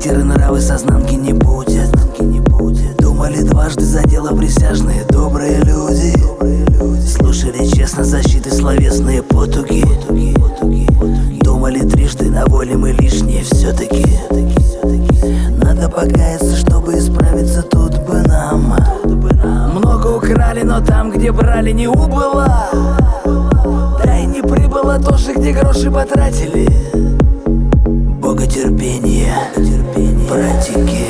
Характеры, нравы сознанки не будет. Думали дважды, за дело присяжные добрые люди. Слушали честно защиты словесные потуги. Думали трижды, на воле мы лишние все-таки. Надо покаяться, чтобы исправиться, тут бы нам. Много украли, но там, где брали, не убыло. Да и не прибыло тоже, где гроши потратили. Боготерпение, братики.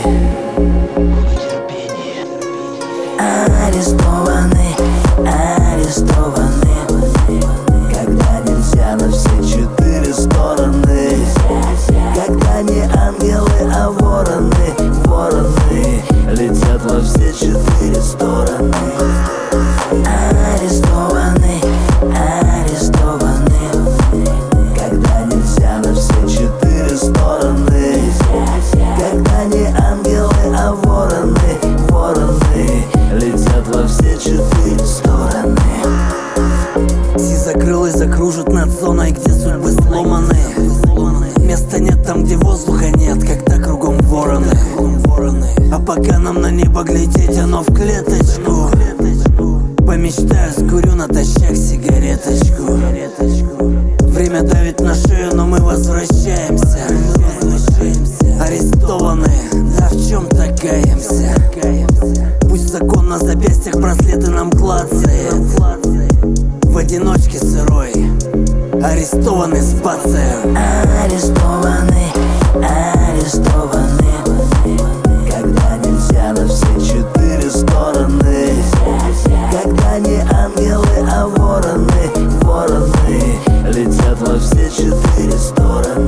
Арестованы, арестованы, когда нельзя на все четыре стороны. Когда не ангелы, а вороны, вороны летят во все четыре стороны. Арестованы, арестованы, когда нельзя на все четыре стороны. Когда не ангелы, а вороны, вороны летят во все четыре стороны. Си закрылась, закружит над зоной, где судьбы сломаны. Места нет там, где воздуха нет, когда кругом вороны. А пока нам на небо глядеть, оно в клеточку. Помечтаю, скурю натощак сигареточку. Время давит на шею, но мы возвращаемся. Арестованы, да в чем-то каемся. Пусть закон на запястьях браслеты нам клацает. В одиночке сырой, арестованы с бацею. Арестованы, арестованы, когда нельзя на все четыре стороны. Когда не ангелы, а вороны, вороны летят во все четыре стороны.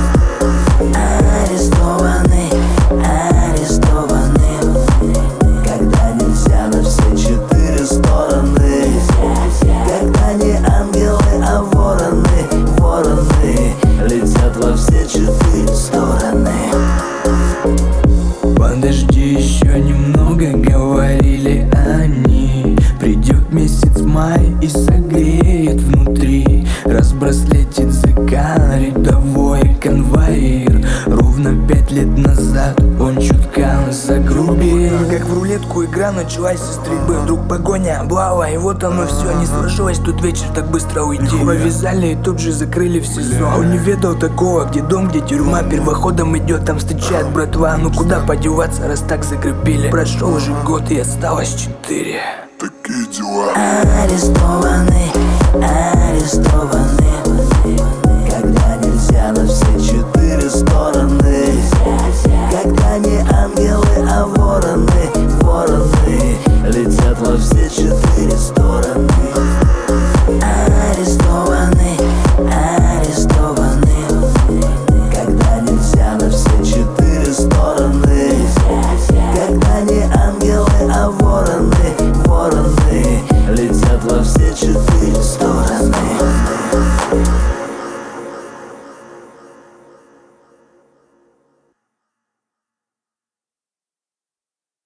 Арестованы, арестованы, когда нельзя на все четыре стороны. Когда не ангелы, а вороны, вороны летят во все четыре стороны. Подожди еще немного, говорили они. Придет месяц май и согреет внутри. Разбраслетит закан, рядовой конвоир. Ровно 5 лет назад он чутка загрубил. Как в рулетку игра началась со стрельбы. Вдруг погоня, облава, и вот оно все. Не сложилось тут вечер так быстро уйти. Повязали и тут же закрыли в СИЗО. Он не ведал такого, где дом, где тюрьма. Первоходом идет, там встречает братва. Ну куда подеваться, раз так закрепили. Прошел уже год и осталось 4. Такие дела. Арестованы, арестованы,